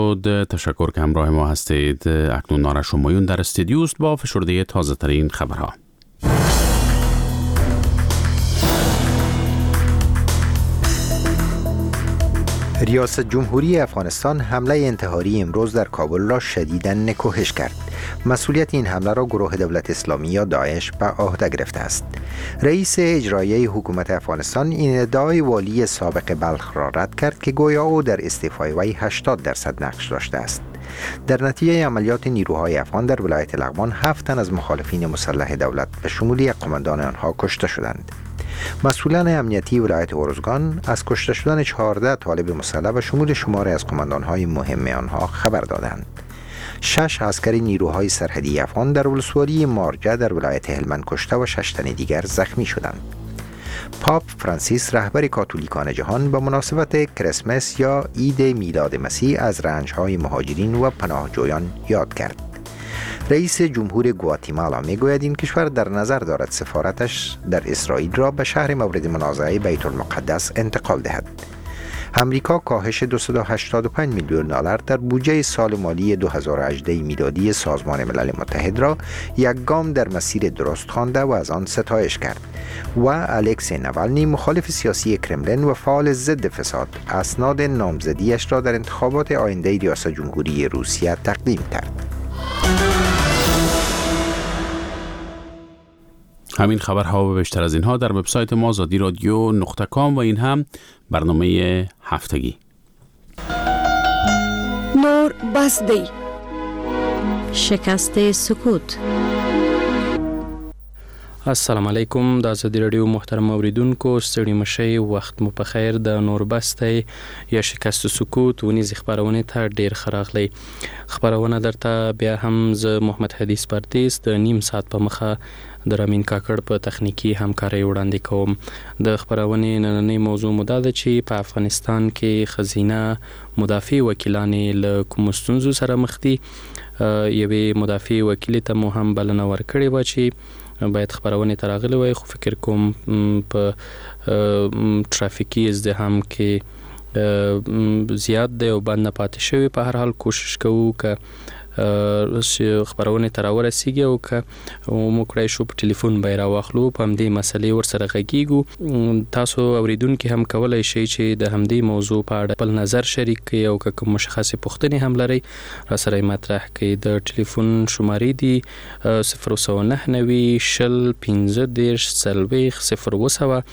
تشکر که همراه ما هستید. اکنون نارا شمایون در استودیو است با فشرده تازه ترین خبرها. ریاست جمهوری افغانستان حمله انتحاری امروز در کابل را شدیداً نکوهش کرد. مسئولیت این حمله را گروه دولت اسلامی یا داعش به عهده گرفته است. رئیس اجرایی حکومت افغانستان این ادعای والی سابق بلخ را رد کرد که گویا او در استعفای وی 80% نقش داشته است. در نتیجه عملیات نیروهای افغان در ولایت لغمان 7 تن از مخالفین مسلح دولت به شمول یک قماندان آنها کشته شدند. مسئولان امنیتی ولایت ارزگان از کشته شدن 14 طالب مسلح و شمول شماری از قماندانهای مهم آنها خبر دادند. 6 عسکر نیروهای سرحدی افغان در ولسوالی مارجه در ولایت هلمند کشته و 6 تن دیگر زخمی شدند. پاپ فرانسیس رهبر کاتولیکان جهان به مناسبت کریسمس یا عید میلاد مسیح از رنج‌های مهاجرین و پناهجویان یاد کرد. رئیس جمهور گواتیمالا میگوید این کشور در نظر دارد سفارتش در اسرائیل را به شهر مورد منازعه بیت المقدس انتقال دهد. امریکا کاهش 285 میلیون دلار در بودجه سال مالی 2018 میلادی سازمان ملل متحد را یک گام در مسیر درست خوانده و از آن ستایش کرد. و الکسی نوالنی مخالف سیاسی کرملین و فعال ضد فساد اسناد نامزدیش را در انتخابات آینده ریاست جمهوری روسیه تقدیم کرد. همین خبرها و بیشتر از اینها در وبسایت ما azadiradio.com و این هم برنامه هفتگی. نور بسدی شکست سکوت. السلام علیکم، د آزادی رادیو محترم اوریدونکو، ستړي مشئ، وخت مو په خیر. د نور بستی یا شکست سکوت ونیز خبرونه ته ډیر خراغلی. خبرونه درته بیا هم ز محمد حدیث پردیس د نیم ساعت په مخه د رامین کاکړ په تخنیکی همکاري وړاندې کوم. د خبرونه نننۍ موضوع مو ده چې په افغانستان کې خزینه مدافع وکیلان له کوم ستونزو سره مخ دي. یوې مدافع وکیل ته مو هم بلنه ورکړې و چې باید خبرونه تراغلی وای، خو فکر کوم په ترافیکی ازدحام کې زیات دی او باندې پاتې شوی. په هر حال کوشش کوو که خبرونه تراور رسیږي او که مو کړای شو په ټلیفون به راوخلو په همدې مسلې ورسره غږیږو. تاسو اوریدونکو هم کولای شئ چې د همدې موضوع په اړه خپل نظر شریک کړئ او که کوم مشخصه پوښتنې هم لرئ را سره مطرح کړئ. د ټلیفون شمارې دي 009 شل 15 40 0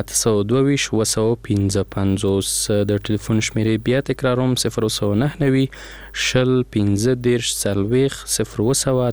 822 د ټلیفون شمیرې بیا تکراروم 009 شل 15 40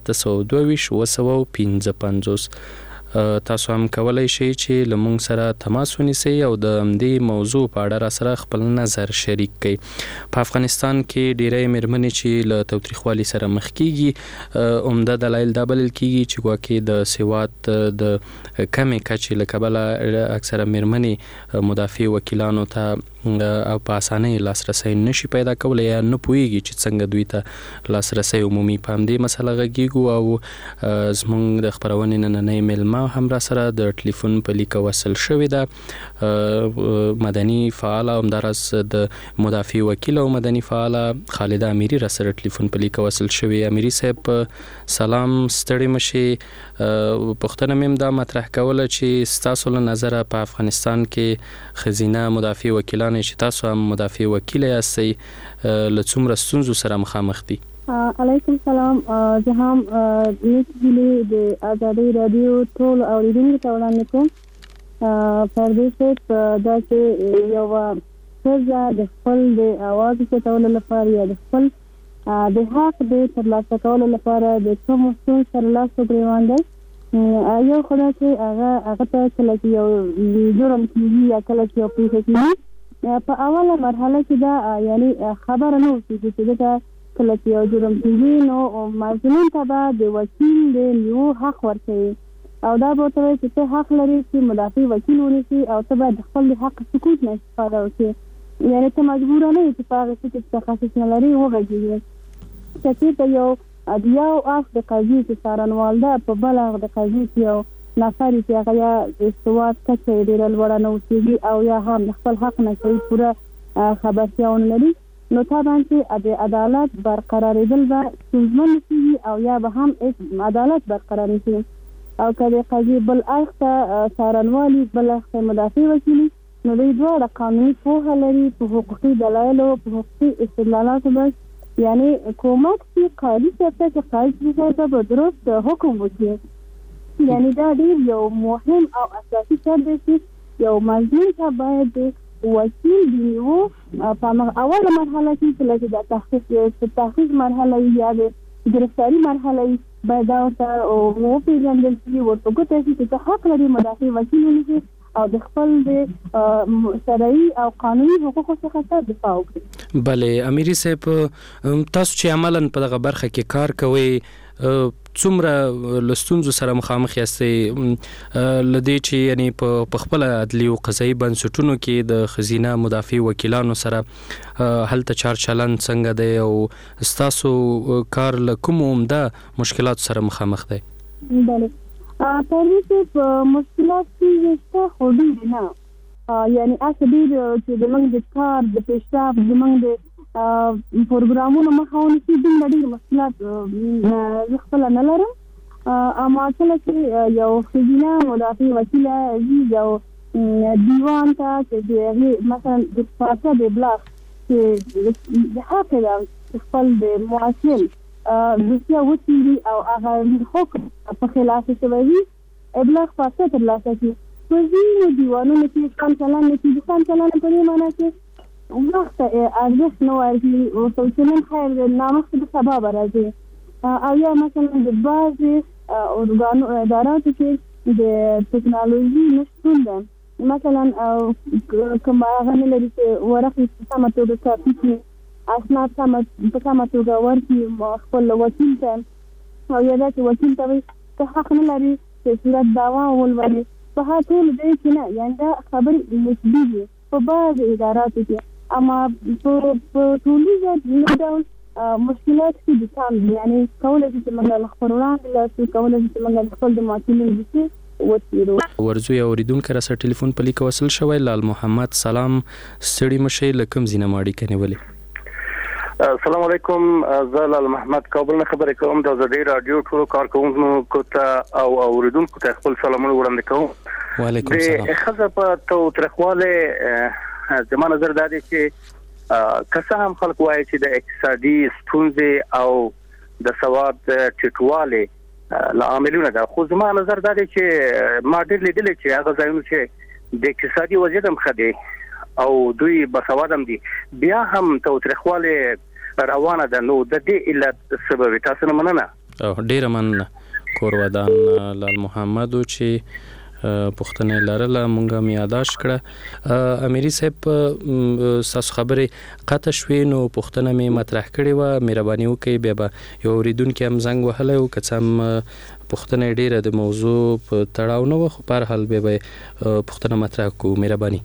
0 تاسو هم کولای شئ چې له موږ سره تماس ونیسئ او د همدې موضوع په اړه را سره خپل نظر شریک کړئ. په افغانستان کې ډیری مېرمنې چې له تاوتریخوالي سره مخ کیږي، عمده دلایل دا بلل کیږي چې ګواکې د سواد د کمې کچې له کبله اکثره مېرمنې مدافع وکیلانو ته او په اسانۍ لاسرسي نشي پیدا کولای یا نه پوهیږي چې څنګه دوی ته لاسرسي عمومي. په همدې مسله غږیږو او زموږ د خبرونې نننۍ میلمه هم را سره د ټلیفون په لیک وصل شوې ده. مدني فعال او همداراز د مدافع وکیل او مدني فعال خالده امیری را سره ټلیفون په لیک وصل شوې. امیری صاحب سلام، ستړي مشي. پښتنه مم دا مطرح کوله چې ستاسو له نظر په افغانستان کې خزینه مدافع وکیلان چې تاسو هم مدافع وکیل یاستئ له څومره ستونزو سره مخامخ دي؟ علیکم سلام. زه هم نیکهیلې د آزادۍ رادیو ټول اوریدونکو ته وړاندې کوم. پردیس صاحب، دا چې یوه ښځه د خپل د اواز اوچتولو لپاره یا د خپل د حق د ترلاسه کولو لپاره د کومو ستونزو سره لاس و ګرېوان دی، یو خو دا چې هغه ته کله چې یو جرم کېږي یا کله چې یو پېښه کېږي، په اوله مرحله کې دا یعنی خبره نه اوسېږي چې دته کله چې یو جرم کېږي نو مظلوم ته به د وکیل د نیو حق ورکوي او دا به ورته وایي چې ته حق لرې چې مدافع وکیل ونیسي او ته باید د خپل د حق سکوت نه استفاده وکړې. یعنې ته مجبوره نه یې چې په هغه څه کې تخصص نه لرې وغږېږې. که چېرته یو اړخ د قضیې چې څارنوال ده په بل اړخ د قضیې چې یو نفر چې هغه یا د سواد کچه یې ډېره لوړه نه اوسېږي او یا هم د خپل حق نه صحیح پوره خبرتیا ونه لري، نو طبعا چې د عدالت برقرارېدل به ستونزمن شي او یا به هم عدالت برقرار شي او که د قضیې بل اړخ ته څارنوالي بل اړخ ته مدافع وکیلي نو دوی دواړه قانوني پوهه لري په حقوقي دلایلو په حقوقي استدلالاتو باندې یعنی کومک چې قاضي صاحب ته چې قاضي صاحب به درست حکم وکړي یعنی دا ډېر یو مهم او اساسي شرط دی چې یو مظلوم ته باید وکیل دی په اوله مرحله کې چې د تحقیق مرحله یا د گرفتاری مرحله باید دا ورته وپېژندل شي ورته وګوتل شي چې حق لري مدافع وکیل ونیسي او د خپل د شرعي او قانوني حقوقو څخه دفاع وکړي. بله امیري صاحب تاسو چې عملاً په دغه برخه کې کار کوئ څومره لستونزو سره مخامخ یاستئ لدې چې یعنی په خپل عدلي او قضایي بنسټونو کې د خزینه مدافع وکیلانو سره هلته چار چلن څنګه دی او ستاسو کار له کوم عمده مشکلات سره مخامخ دی؟ بله پرې په مشکلات کې شته خو ډېر نه یعنی اسې ډېر چې زموږ د کار د پیشرفت زموږ د پروګرامونو مخه ونیسي دومره ډېر مشکلات زه خپله نه لرم اما کله چې یو ښځینه مدافع وکیله ځي یو دیوان ته چې د هغې مثلا د پاچا د ابلاغ چې د حق ده چې خپل د معاصل دوسیه وڅېړي او هغه حکم په خلاف شوی وي ابلاغ پاچا ترلاسه کړي په ځینو دیوانونو کې کم چلن نه کېږي کم چلن په دې معنی چې وخت ارزښت نه ورکړي او څه خیر د نامخکې د سبا به راځي او یا مثلا د بعضې اداراتو کې د ټکنالوژي نشتون ده مثلا کوم هغه نه لري چې ورقې په سمه توګه کاپي کړي اسناد په سمه توګه ورکړي خپل وکیل ته او یا دا چې وکیل ته وایي ته حق نه لري چې صورت دعوا ولولي په هغه ټول دی چې نه یعنې دا خبرې نسبي دي په بعضې اداراتو کې اما په ټولیزه نو ډول مشکلات کې د کم دي یعنې کولی شي چې موږ له خپل وړاندې لاسو کولی شي چې موږ د خپل د معتلین دوسیې وڅېړو. ورځو یو اورېدونکی راسره ټلیفون په لیک وصل شوی لال محمد سلام ستړي مه شئ له کوم ځای نه مو اړیکه نیولې؟ السلام علیکم زه لال محمد کابل نه خبرې کوم د ازادۍ راډیو ټولو کارکوونکو ته او اورېدونکو ته خپل سلامونه وړاندې کوم. وعلیکم السلام. د ښځه په تاوتریخوالي زما نظر دا دی چې که څه هم خلک وایي چې د اقتصادي ستونزې او د سواد ټیټوالي عاملونه ده خو زما نظر دا دی چې ما ډېر لیدلی چې هغه ځایونه چې د اقتصادي وضعیت هم ښه دی او دوی باسواد هم دي بیا هم تاوتریخوالي روانه ده نو د دې علت سبب تاسو نه مننه. ډېره مننه کور ودان لال محمد چې پوښتنه لرله مونږه می یاداش کړه. امیري صاحب تاسو خبرې قطع شوې نو پوښتنه می مطرح کړې و مهرباني وکړئ بیا به یو اوریدونکي هم زنګ وهلی و که څه هم پوښتنه ډیره د موضوع په تړاو نه و خو په هر حال بیا به پوښتنه مطرح کړو. مهرباني.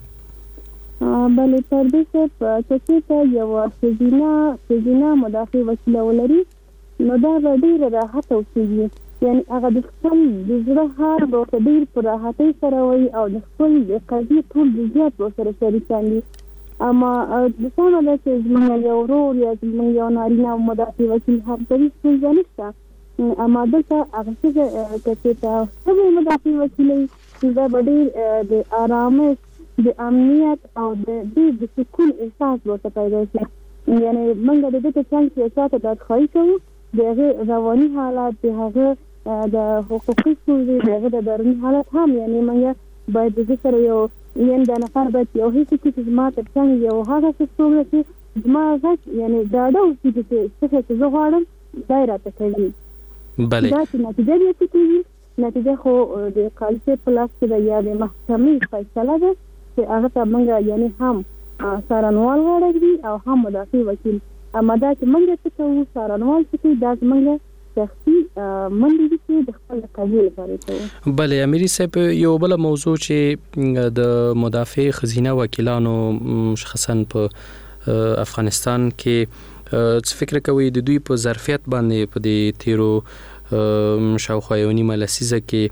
بله پردې صاحب که چېرته یوه ښځینه مدافع وکیله ولري نو دا به ډېره راحته اوسېږي یعنی هغه د خپل د زړه حال به ورته ډېر په راحتۍ سره وایي او د خپل د قضیې ټول جزیات به ورسره شریکان دي. اما د سمه ده چې زموږ یو ورور یا زموږ یو نارینه مدافع وکیل همکاري ستونزه نشته اما دلته هغه ښځه که چېرته ښځه مدافع وکیله وي دا به ډېر د ارامش د امنیت او د ډېر د سکون احساس به ورته پیدا شي یعنې موږ د دې ته څنګ چې چاته ډاډخواهي کوو د هغې رواني حالات د هغه د حقوقي ستونزې د هغه د دروني حالت هم یعنې موږ باید د دې سره یو دا نفر باید یو هېڅ کړي چې زما تر څنګ یو هغه څه څوک ده چې زما غږ یعنې ډاډه اوسي چې څه چې زه غواړم دا یې راته کوي. دا چې نتیجه بیا څه کېږي نتیجه خو د قاضي صاحب په لاس کې ده یا د محکمې فیصله ده چې هغه ته موږ یعنې هم څارنوال غاړه ږدي او هم مدافع وکیل اما دا چې موږ څه کوو څارنوال څه کوي دا زموږ شخصي منډې دي چې د خپل قضیې لپاره کوو. بله امیري صاحب یو بله موضوع چې د مدافع ښځینه وکیلانو شخصا په افغانستان کې څه فکر کوئ د دوی په ظرفیت باندې په دې تیرو شاوخوا یو نیمه لسیزه کې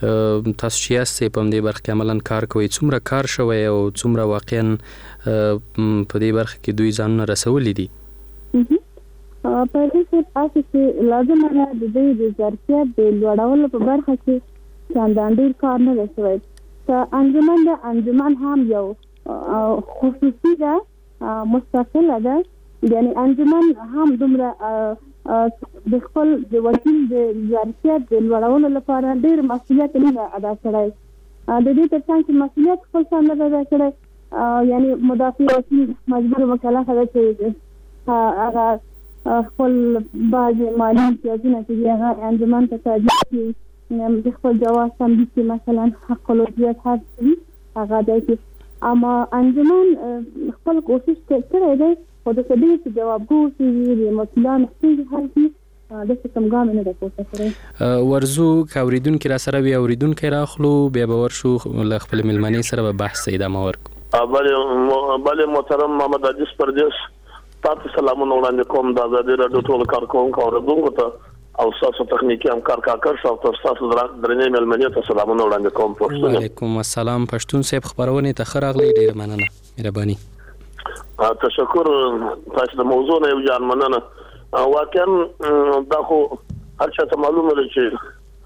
تاسو چې یاستئ په دې برخه کې عملاً کار کوئ، څومره کار شوی او څومره واقعاً په دې برخه کې دوی ځانونه رسولي دي؟ په دې کې لازم نه د دې د ظرفیت د لوړولو په برخه کې څنګه ډیر کار نه شوی. ته انجمن هم یو خصوصي ده، مستقله ده، یعنی انجمن هم دومره د خپل د وکیل د ظرفیت د لوړولو لپاره ډیر مسؤلیت نه ادا کړی. د دې ترڅنګ چې مسؤلیت خپل ځان نه ادا کړی، یعنی مدافع وکیل مجبور مکلف دی چې هغه خپل بعض مالی امتیازونه چې هغه انجمن ته تاجیل کړي، د خپل جواز تمدید کې مثلا حق الوجیت هڅوي هغه دی. اما انجمن خپل کوشش کړی دی خو د دې چې جوابګو چې د مسؤلانو ستونزې حل کړي د کوم ګام نه ده پورته کړی. ورزو اوریدونکو را سره وی اوریدونکو راخلو بیا به ورشو له خپل ملمنې سره به بحث ادامه ورکړو. بله محترم محمد عزیز پردیس، تاسو سلامونه وړاندې کوم د آزادۍ راډیو ټول کارکونکو اوریدونکو ته او تاسو تخنیکی همکار کاکړ صاحب ته تاسو درنې ملمنې ته سلامونه وړاندې کوم. وعلیکم السلام. پښتون صاحب خبرونه ته خراغلی، ډیر مننه، مهرباني. تشکر. تاسو د موضوع نه یو ځان مننه. واقعا دا خو هر څه ته معلومه ده چې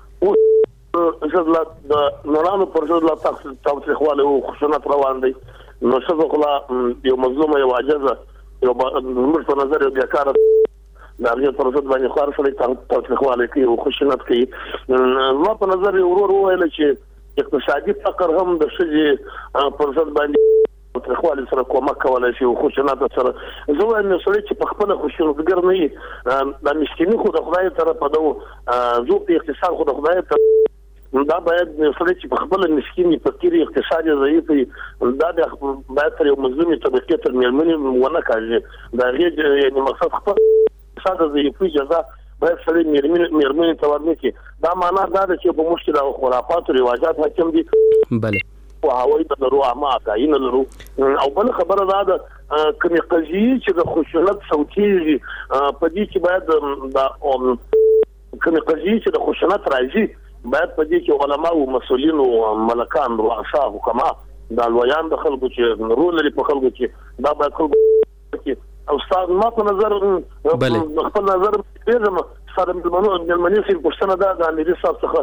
زړه د نورانو پر ضد لا تاوتریخواله او خشونت روان دي. نو څه خلا یو مظلومه یو عاجزه یو موږ په نظر یو بیکاره د هغه پر ضد باندې خار سره تاوتریخواله کوي او خشونت کوي. ما په نظر یو ورور ویل چې اقتصادي فقر هم د شجې پر ضد باندې تخوالي سره کومک کولای شي او خشونت سره زه وایم چې په خپل خشونتګر نه وي. د مسکینی خو د خدای طرف ته زو په اقتصاد خو د خدای ته دا باید چې په خپل مسکینی فقیر اقتصادي ضعیف دا باید تر یو مظلومي طبقه تر مېرمنې ونه کاږي. دا غیر یعنی مقصد خپل اقتصاد ضعیف جزا باید سره مېرمنې ته ورنکړي. دا معنا دا ده چې په مشکل او خرافات او رواجات حاکم دي. بله او هوای د درو عامه عقاین لرو. او بل خبره دا ده کومې قضیې چې د خشونت صوتي په دې کې باید دا کومې قضیې چې د خشونت راځي باید په دې کې علما او مسؤلین او ملکان رؤسا حکما د لویان د خلکو چې رول لري په خلکو کې دا باید خلکو کې او استاد ما په نظر خپل نظر پیژم سره ملمنې سره پښتنه دا د امیر صاحب څخه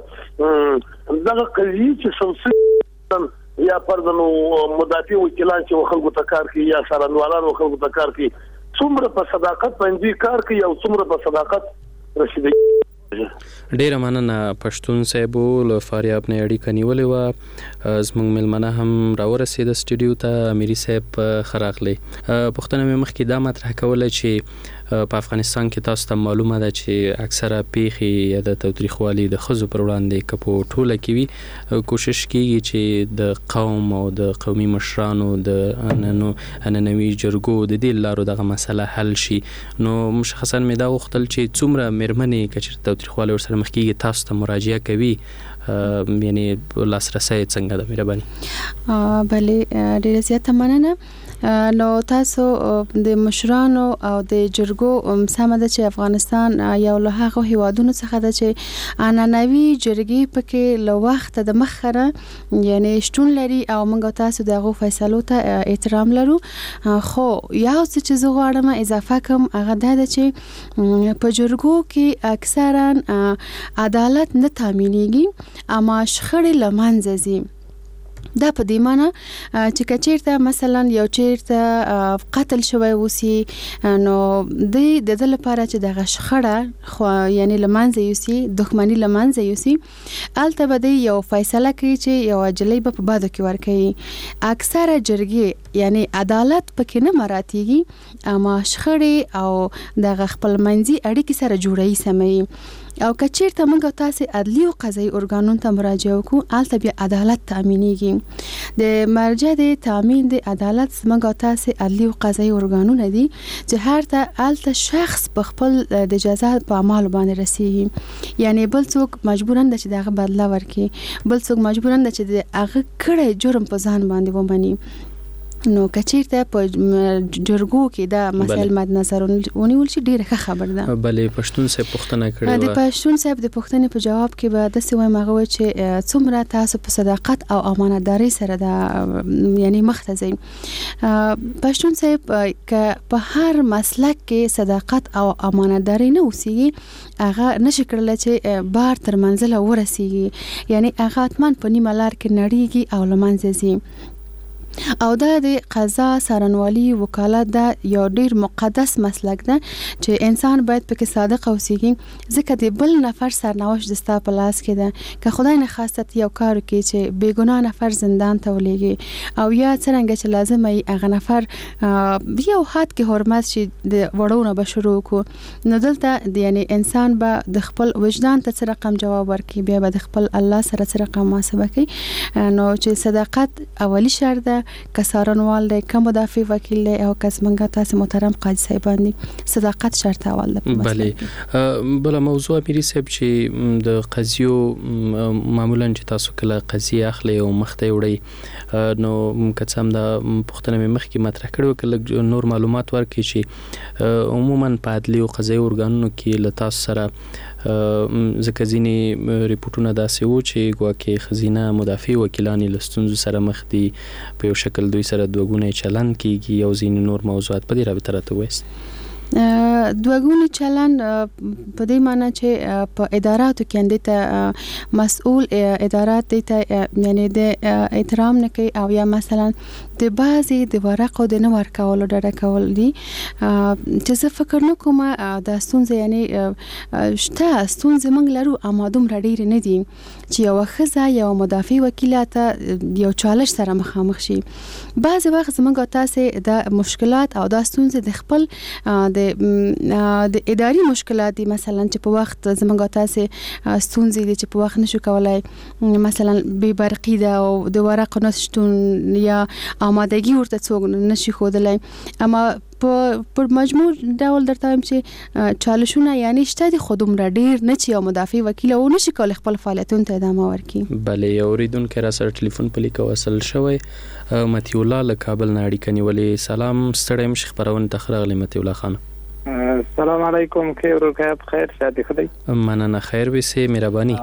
دا قضیې چې صوتي یا پردنو مدافع وکیلان چې خلکو ته کار کوي یا سرنوالان خلکو ته کار کوي څومره په صداقت باندې کار کوي او څومره په صداقت رسیدي. ډیره مننه پښتون صاحب له فاریاب نه اړیکه نیولې و. زموږ ملمنه هم راورسید سټوډیو ته. اميري صاحب خراغلی. پښتنه مې مخکې دا مطرح کوله چې په افغانستان کې تاسو ته معلومه ده چې اکثره پیښې یا د تاوتریخوالي د ښځو پر وړاندې کپو ټوله کوي کوشش کیږي چې د قوم او د قومي مشرانو د نننوي جرګو د دې لارو دغه مسله حل شي. نو مشخصا مې دا وختل چې څومره مېرمنې کچې تاوتریخوالي ورسره مخ کیږي تاسو ته مراجعه کوي، یعنی لاسرسي څنګه ده؟ مهرباني. بله ډیره زیاته مننه. نو تاسو د مشرانو او د جرګو سمه ده چې افغانستان یو له هغه هیوادونو څخه ده چې عنعنوي جرګې پکې له وخت د مخره یعنی شتون لري او موږ تاسو دغه فیصلو ته احترام لرو. خو یو څه چې زه غواړم اضافه کوم هغه دا ده چې په جرګو کې اکثرا عدالت نه تامینېږي اما شخړې له منځه ځي. دا په دې معنی چې کچیرته مثلا یو چیرته قتل شوی وسی نو د دې لپاره چې د شخړه خو یعنی لمنځه یوسي دښمنی لمنځه یوسي البته به یو فیصله کوي چې یو اجلې په بادو کې ورکړي. اکثره جرګې یعنی عدالت پکې نه مراتيږي اما شخړې او د خپل منځي اړیکې سره جوړي سمي. او کچیرته موږ تاسو عدلی او قضایي ارګانونو ته مراجعه وکړو البته بیا عدالت تامینېږي. د مرجع د تامین د عدالت موږ تاسو عدلی او قضایي ارګانونه دي چې هر ته البته شخص په خپل د جزا په اعمال باندې رسیږي. یعنی بل څوک مجبورن چې دغه بدله ورکړي، بل څوک مجبورن چې هغه کړه جرم په ځان باندې ومني. نو کچیرته په جرګو کې دا مسایل مد نظر ونیول شي ډیره ښه خبر ده. بلې پښتون صاحب پوښتنه کړې و. د پښتون صاحب د پوښتنې په جواب کې به داسې وایم هغه چې څومره تاسو په صداقت او امانتداري سره دا یعنی مخ ته ځئ. پښتون صاحب که په هر مسلک کې صداقت او امانتداري نه اوسېږي هغه نشي کړلی چې بار تر منزله ورسېږي، یعنی هغه حتما په نیمه لار کې نړیږي او له منځه ځي. او دا د قضا څارنوالي وکالت دا یو ډیر مقدس مسلک ده چې انسان باید پکې صادق اوسېږي، ځکه د بل نفر سرنوشت د ستا په لاس کې ده. که خدای نه خواست یو کار وکړي چې بې ګناه نفر زندان ته ولېږي او یا څرنګه چې لازمه وي هغه نفر یو حد کې حرمت شي د وړو نه به شروع کړو، نو دلته یعنی انسان به د خپل وجدان ته څه رقم جواب ورکړي، بیا به د خپل الله سره څه رقم محاسبه کوي. نو چې صداقت اولی شرط ده، که څارنوال دی، که مدافع وکیل دی او که زمونږ تاسې محترم قاضي صاحبان دي، صداقت شرط اول ده. بله بله موضوع امیري صاحب چې د قضیو معمولا چې تاسو کله قضیه اخلي او مخته وړي نو که څه هم دا پوښتنه مې مخکې مطرح کړې وه که لږ نور معلومات ورکړي چې عموما په عدلي او قضایي ارګانونو کې له تاسو سره ځکه ځینې ریپورټونه داسې وو چې ګواکې ښځینه مدافع وکیلان یې له ستونزو سره مخ دي، په یو شکل دوی سره دوه ګونی چلند کیږي او ځینې نور موضوعات په دې رابطه راته ووایاست. دوګونی چلند په دې معنی چې په اداراتو کې اندې ته مسؤل ادارات دې ته یعنی د احترام نه کوي او یا مثلا د بعضي د ورقو د نه ورکولو ډډه کول دي چې زه فکر نه کوم د ستونزې یعنی شته ستونزې موږ لرو اما دومره ډېرې نه دي چې یو ښځه یو مدافع وکیلاته یو چالش سره مخامخ شي. بعضې وخت زموږ تاسې د مشکلات او دا ستونزې د خپل د اداري مشکلات دي، مثلا چې په وخت زموږ تاسې ستونزې دي چې په وخت نشو کولای، مثلا بې برقي ده او د ورقو نشتون یا آمادګي ورته څوک نشي ښودلی. اما پر مجموع ډول درته وایم چې چالشونه یعنی شته دي خو دومره ډېر نه چې یو مدافع وکیل او نشي کولی خپل فعالیتونو ته ادامه ورکړي. بله یو اورېدونکی را سره ټلیفون په لیکه وصل شوی، مطیع الله له کابل نه اړیکه نیولې. سلام، ستړی مشې خپرونې ته ښه راغلی مطیع الله خان. السلام علیکم، خیر ورکه بخیر شادي خدای مننه، خیر وسې مهرباني.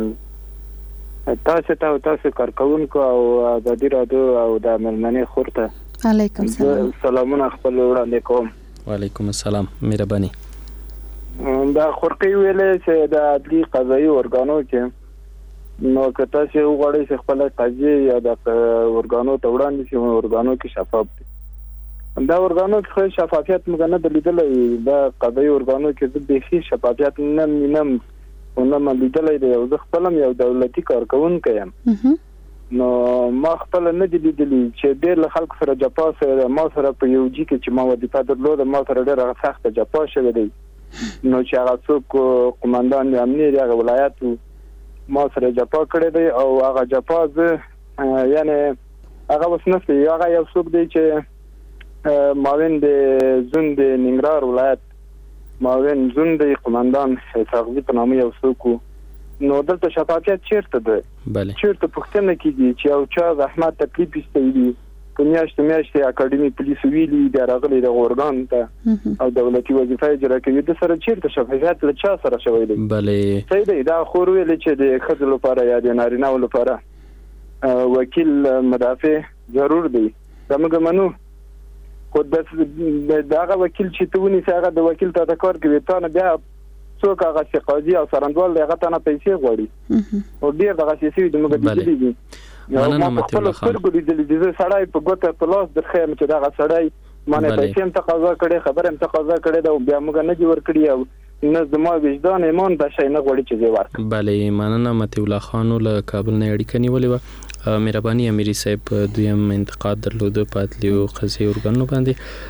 تاسو کارکونکو او د دې رادیو او د ملمنې خورته علیکم سلام. سلامونه خپل وړاندې کوم. وعلیکم السلام، مهرباني. دا خورقي ویلې چې د عدلي قضایي ارګانو کې نو که تاسو وغواړئ چې خپل قضیه یا د ارګانو ته وړاندې شي، ارګانو کې شفاف دي. دا ارګانو کې شفافیت موږ نه لیدلې، دا قضایي ارګانو کې د بيخي شفافیت نه لیدلې دی. او زه خپل یو دولتي کارکونکی یم، نو ما خپل نه دی لیدلی چې ډېر له خلکو سره جفا سره ما سره په یو جي کې چې ما وظیفه درلوده ما سره ډېره سخته جفا شوې دی. نو چې هغه څوک قومندان امنیه دی هغه ولایت ما سره جفا کړی دی او هغه جفا زه یعنی هغه اوس نشته، هغه یو څوک دی چې معاون د زون د ننګرهار ولایت معاون زون د قومندان ساغزي په نامه یو څوک. نو دلته شفافیت چیرته ده؟ چیرته پوښتنه کیږي چې یو چا زحمت تکلیف ایستلی په میاشتې اکاډمي پولیس ویلي دی راغلی د اورګان ته او دولتي وظیفه اجرا کوي، د سره چیرته شفافیت له چا سره شوی دی؟ بله صحیح دی. دا خور ویل چې د ښځو لپاره یا د نارینه‌و لپاره وکیل مدافع ضرور دی، دا موږ منو، خو دغه وکیل چې ته ونیسې هغه د وکیل ته د کار کوي، تا نه بیا څوک هغه چې قاضي او څارنوال دی هغه ته نه پیسې غواړي او ډېر دغه سیاسي د موږ لیدلي دي. مننه مطیع الله خان. د سړی په ګوته په لاس درخیم چې دغه سړی مانه پیسې هم تقاضا کړي، خبره هم تقاضا کړي دا بیا موږ نه دی ورکړي او نه زما وجدان ایمان د شي نه غوړي چې زه ورکړم. بله مننه مطیع الله خان له کابل نه اړیکه نیولې و. مهرباني امیري صاحب دویم انتقاد درلوده په عدلي او قضایي ارګانونو باندې.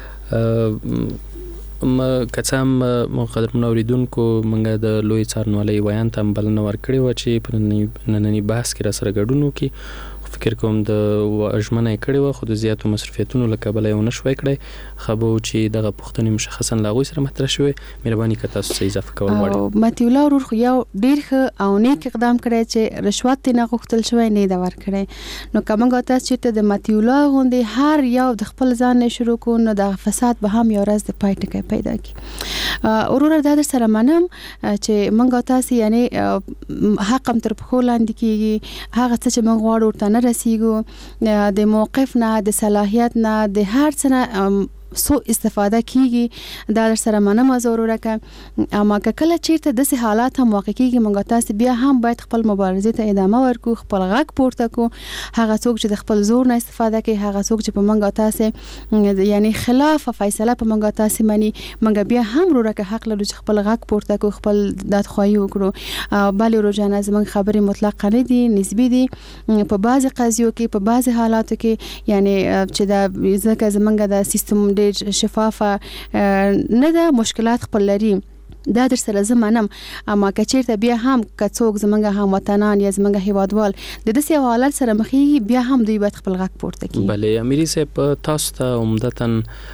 کڅام مقدرمن اوریدونکو منګه د لوی څارنوالۍ ویان ته بلنه ورکړې و چې په نننی بحث کې را سره ګډون وکړي. فکر کوم د ژمنه کړې و خو د زیاتو مصرفیتونو له کبله یې ونه شوی کړی. خبو چې دغه پوښتنې مشخصا له هغوی سره مطرح شوې. مهرباني که تاسو څه اضافه کول غواړئ. متي الله ورور خو یو ډېر ښه او نیک اقدام کړی چې رشوت یې نه غوښتل شوی نه دی ورکړی. نو که موږ تاسو چېرته د متي الله غوندې هر یو د خپل ځان نه شروع کړو نو د فساد به هم یو ورځ د پای ټکی پیدا کړي. ورور دا در سره منم چې موږ تاسو یعنی حق هم تر پښو لاندې کېږي. هغه څه چې موږ غواړو ورته نه رسیږو، د موقف نه، د صلاحیت نه، د هر څه نه سو استفاده کیږي. دا در سره منم ضروره که اما که کله چیرته داسې حالات هم واقع کیږي موږ تاسو بیا هم باید خپل مبارزې ته ادامه ورکړو، خپل غږ پورته کو. هغه څوک چې د خپل زور نه استفاده کوي، هغه څوک چې په موږ تاسو یعنی خلاف فیصله په موږ تاسو مني، موږ بیا هم وروره که حق لرو چې خپل غږ پورته کو، خپل دادخواهی وکړو. بلې روزانه زموږ خبرې مطلق نه دي، نسبی دي. په بعض قضیو کې، په بعض حالاتو کې یعنی چې دا ځکه زموږ د سیستم شفافه نه ده، مشکلات خپل لري. دا در سره زمانم اما که چیرته بیا هم که څوک زمونږ هموطنان یا زمونږ هیوادوال د داسې حالت سره مخېږي بیا هم دوی باید خپل غږ پورته کړي. بله امیري صاحب تاسو ته عمدتاً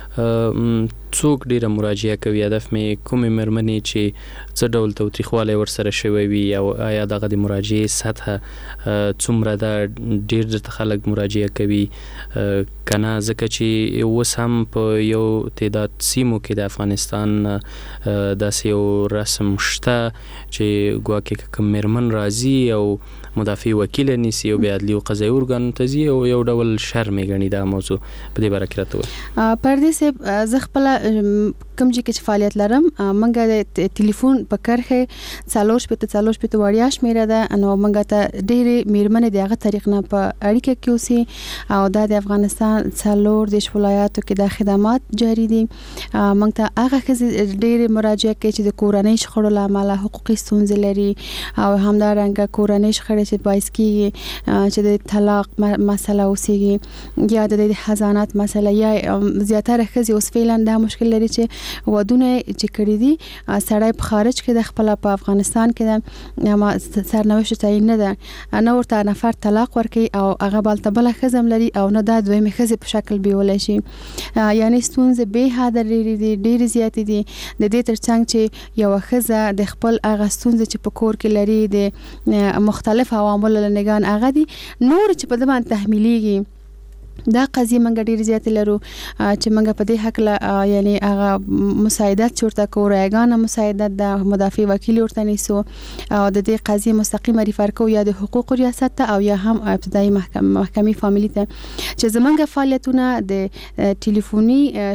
څوک ډیره مراجعه کوي؟ هدف مې کومې مېرمنې چې څه ډول تاوتریخوالی ورسره شوی وي او آیا دغه د مراجعې سطحه څومره ده؟ ډیر درته خلک مراجعه کوي که نه؟ ځکه چې اوس هم په یو تعداد سیمو کې د افغانستان داسې یو رسم شته چې ګواکې که کوم مېرمن راځي او مدافع وکیل نیسي او بیا عدلي او قضایي ارګانو ته ځي او یو ډول شرم یې ګڼي دا موضوع. په دې باره کې راته ووایئ. پردې صاحب زه خپله کوم ځای کې چې فعالیت لرم موږ د ټلیفون په کرښې 4 وړیا شمېره ده. نو موږ ته ډېرې مېرمنې د هغه طریق نه په اړیکه کې اوسي او دا د افغانستان 4 ولایاتو کې دا خدمات جاری دي. موږ ته هغه ښځې ډېرې مراجعه کوي چې د کورنۍ شخړو له امله حقوقي ستونزې لري او همدارنګه کورنۍ شخړې چې باعث کېږي چې د طلاق مسله اوسېږي یا د حضانت مسله یا زیاتره ښځې اوس فعلا دا مشکل لري چې ودونه چې کړي دي سړی په خارج کې د خپل په افغانستان کې ده اما سرنوشت تعیین نه ده، نه ورته نفر طلاق ورکوي او هغه بلته بله ښځه هم لري او نه دا دویمې ښځې په شکل بیولی شي. یعنی ستونزې بې حده ډېرې زیاتې دي. د دې ترڅنګ چې یوه ښځه د خپل هغه ستونزې چې په کور کې لري د مختلف عواملو له نګاه هغه دي نور چې په ده باندې تحمیلیږي. دا قضیه منګه ډیر زیات لرو چې منګه په دې حق له یعنی هغه مساعدت چورته کو رایګانه مساعدت د مدافع وکیل ورته نیسو او د دې قضیه مستقیم ریفر کو یا د حقوق ریاست ته او یا هم ابتدایي محکمې فامیلی ته چې زمونږ فعالیتونه د ټلیفوني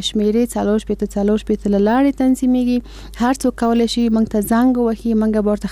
شمیرې 4 لاړې تنظیمېږي. هر څوک کولی شي موږ ته زنګ ووهي، موږ ورته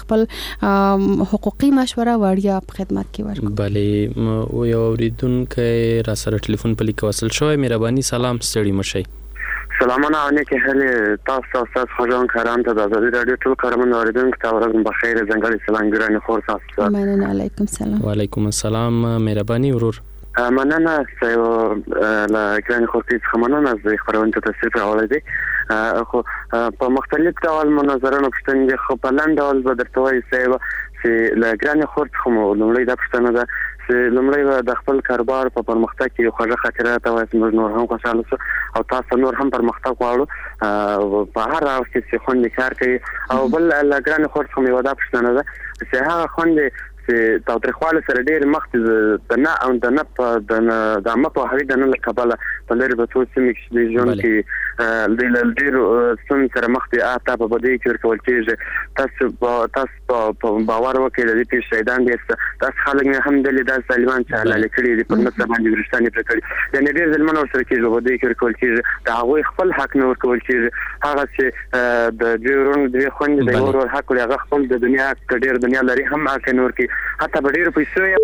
خپل حقوقي مشوره وړیا په خدمت کې ورکړو. بله یو اوریدونکی را سره ټلیفون په لیک وصل شوی. مهرباني سلام، ستړي مشئ. سلامونه نیکی هلی تاسو استاد خواجان کرام ته د ازادي رادیو ټول کارمند اوریدونکو ته ورځ بخیر. ځنګل سلام ګرانه خور تاسو. مننه. علیکم سلام. وعلیکم السلام. مهرباني ورور. مننه سیو لا ګرانه خور تاسو مننه از خبرونه تاسو ته راوړل خو په مختلف ډول مناظرونو پښتنې خو په لاندې ډول به درته وایي سیو چې لا ګرانه خور څخه لومړی د پښتنه ده چې لومړی د خپل کاروبار په پرمختګ کې خوږه خاطره ته وایي چې نور هم خوشاله شو او تاسو نور هم پرمختګ غواړو په هر حال کې چې خوندې کار کوي. او بل ګرانه خور څخه یو دا پښتنه ده چې هغه خوندې چې تاوتریخواله سره ډېر مخ د نه او د نه په د عامه پوهاوي د نه له کبله په لرې پرتو سیمې کې د ژوند کې د ډېرو ستونزو سره مخ دي. تا په بدۍ کې ورکول کېږي. تاسو په باور وکړئ د دې پېښې شهیدان دي. تاسو خلک مې هم دلې داسې ظالمان چې حلالې کړي دي پر مصر باندې وریښتانې پرې کړي یعنې ډېر ظلمونه ورسره کېږي. په بدۍ کې ورکول کېږي د هغوی خپل حق نه ورکول کېږي. هغه چې د دوی ورونو دوی خویندې د یو ورور حق لري هغه خپل د دنیا که ډېر دنیا لري هم حق نه ورکوي حتی په ډېرو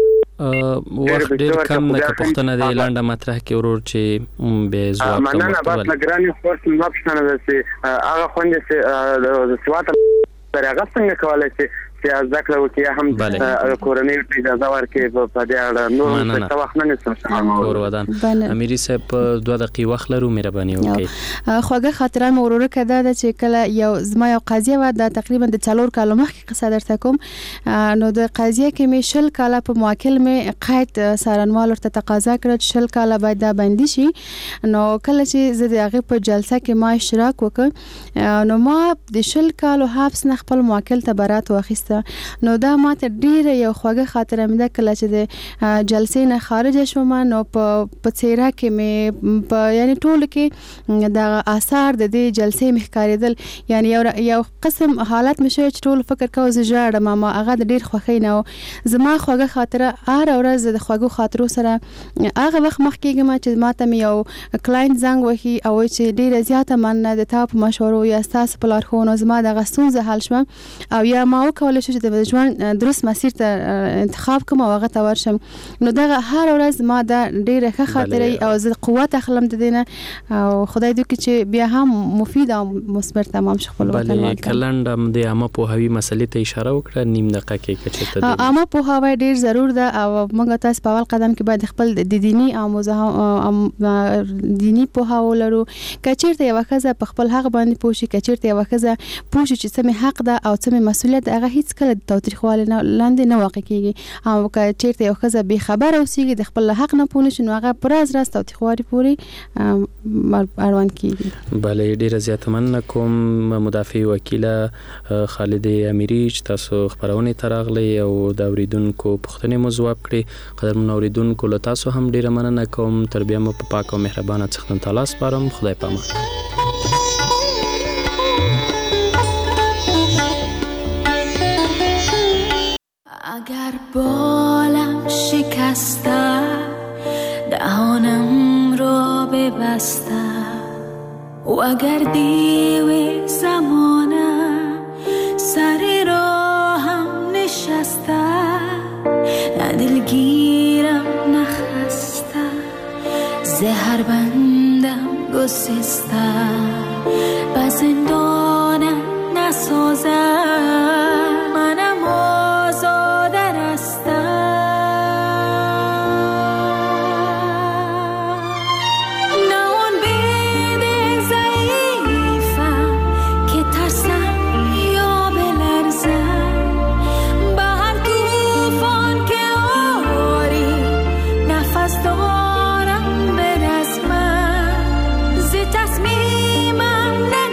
پیسو وخت ډېر کم ده که پوښتنه د لنډه مطرح کې ورور چې بې ځواب مننه. بس له ګرانې خور څخه ما پوښتنه ده چې هغه خویندې چې د سوات سره هغه څنګه کولی شي چې ذکر وکړي هم کورنۍ اجازه ورکړي په دې اړه نور څه وخت نه نشم کور ودان. امیري صاحب 2 دقیقې وخت لرو، مهرباني وکړئ. خوږه خاطره مې ورور کده ده چې کله یو زما یو قضیه و د تقریبا د 4 کال مخکې قصه درته کوم. نو د قضیه کې مې 20 کال په موکل مې قید سارنوال ورته تقاضا کړ چې 20 کال باید دا بندي شي. نو کله چې زه د هغه په جلسه کې ما اشتراک وکړ نو ما د 20 کال حبس نه خپل موکل ته برات واخیسته. نو دا ماته ډیره یو خوږه خاطره مې ده. کله چې د جلسې نه خارج شوم نو په څیره کې مې یعنی ټول کې د آثار د دې جلسې مخکاریدل، یعنی یو قسم حالت مشه چې ټول فکر کوي زه ژاړم، ما هغه د ډیر خوښی نه زما خوږه خاطره هر ورځ د خوږو خاطرو سره هغه وخت مخکېږم چې ماته مې یو کلاینت زنګ وکړي او چې ډیره زیاته مننه د تا په مشورو یا تاسو په لارښوونو زما د غستونزه حل شوم او یا ما وکولای شم چې د ژوند درست مسیر ته انتخاب کوم او هغه ته ورشم. نو دغه هر ورځ ما دا ډیره ښه خاطره او زه قوت اخلم د دینه او خدای دې چې بیا هم مفید او مثمر تمام شي خپل وطن. بلې کلندم د عامه پوهاوی مسلې ته اشاره وکړه، نیم دقیقه کې کچته دی. عامه پوهاوی ډیر ضرور ده او موږ تاسو په اول قدم کې باید خپل د دینی او دینی پوهاو لرو. کچیرته یو ښځه په خپل حق باندې پوښي، کچیرته یو ښځه پوښي چې څه حق ده او څه مسؤلیت، هغه هیڅ کله د تاوتریخوالي لاندې نه واقع کیږي. او کچیرته یو ښځه بې خبره اوسېږي د خپل حق نه پوه نشي نو هغه پر راز تاوتریخوالي پوري اړوند کیږي. بله ډیره زیاته مننه کوم مدافع وکیله خالد امیری چې تاسو خبرونه ترغلي او د اوریدونکو پوښتنې مو ځواب کړي. قدرمن اوریدونکو له تاسو هم ډیره مننه کوم. تر بیا مو په پاک او مهربانه څښتن تعالی سپارم. خدای پامان. اگر بالم شکسته دهانم را ببسته و اگر دیو زمانه سر راهم نشسته نه دلگیرم نخسته زهر بندم گسسته به زندانم نسازه منم آزاده رسته نه اون بده ضعیفم که ترسم یا بلرزم به هر طوفان که آری نفس دارم برزمم ز تصمیمم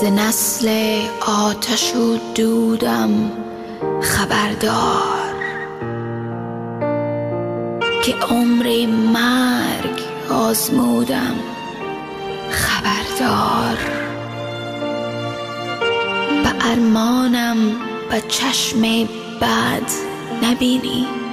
نسل آتش و دودم خبردار که عمر مرگ آزمودم خبردار. به ارمانم به چشم بد نبینی